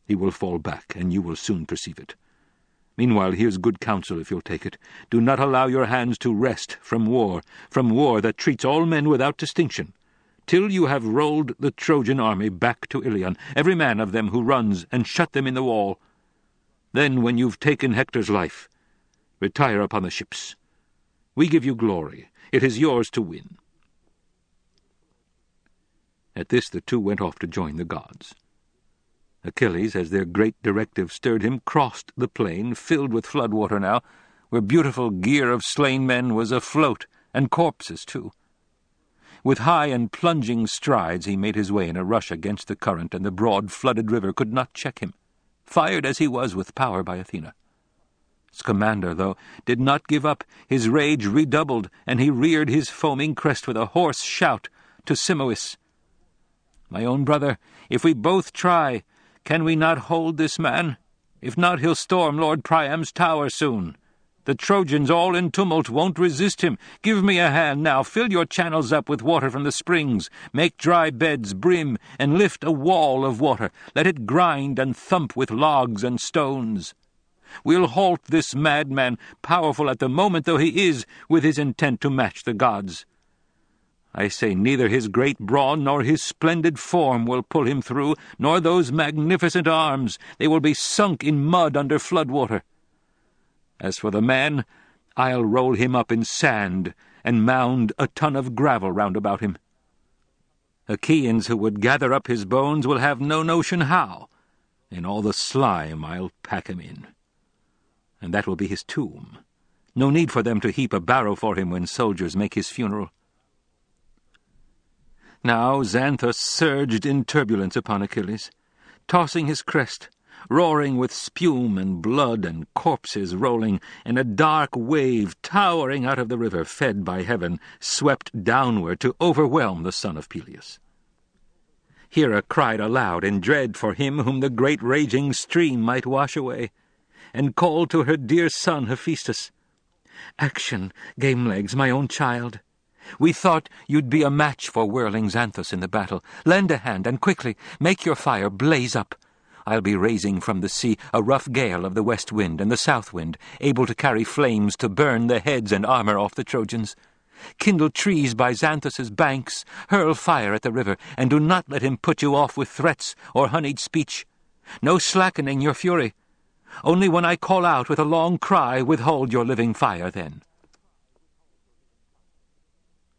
He will fall back, and you will soon perceive it. Meanwhile, here's good counsel, if you'll take it. Do not allow your hands to rest from war that treats all men without distinction, till you have rolled the Trojan army back to Ilion, every man of them who runs, and shut them in the wall. Then, when you've taken Hector's life, retire upon the ships. We give you glory. It is yours to win." At this the two went off to join the gods. Achilles, as their great directive stirred him, crossed the plain, filled with flood water now, where beautiful gear of slain men was afloat, and corpses too. With high and plunging strides he made his way in a rush against the current, and the broad flooded river could not check him, fired as he was with power by Athena. Scamander, though, did not give up. His rage redoubled, and he reared his foaming crest with a hoarse shout to Simois. "My own brother, if we both try, can we not hold this man? If not, he'll storm Lord Priam's tower soon. The Trojans, all in tumult, won't resist him. Give me a hand now. Fill your channels up with water from the springs. Make dry beds brim, and lift a wall of water. Let it grind and thump with logs and stones. We'll halt this madman, powerful at the moment though he is, with his intent to match the gods. I say neither his great brawn nor his splendid form will pull him through, nor those magnificent arms. They will be sunk in mud under flood water. As for the man, I'll roll him up in sand and mound a ton of gravel round about him. Achaeans who would gather up his bones will have no notion how. In all the slime I'll pack him in. And that will be his tomb. No need for them to heap a barrow for him when soldiers make his funeral." Now Xanthus surged in turbulence upon Achilles, tossing his crest, roaring with spume and blood and corpses rolling, and a dark wave towering out of the river, fed by heaven, swept downward to overwhelm the son of Peleus. Hera cried aloud in dread for him whom the great raging stream might wash away, and called to her dear son Hephaestus. "Action, Game-legs, my own child. We thought you'd be a match for whirling Xanthus in the battle. Lend a hand, and quickly make your fire blaze up. I'll be raising from the sea a rough gale of the west wind and the south wind, able to carry flames to burn the heads and armor off the Trojans. Kindle trees by Xanthus's banks, hurl fire at the river, and do not let him put you off with threats or honeyed speech. No slackening your fury. Only when I call out with a long cry, withhold your living fire then.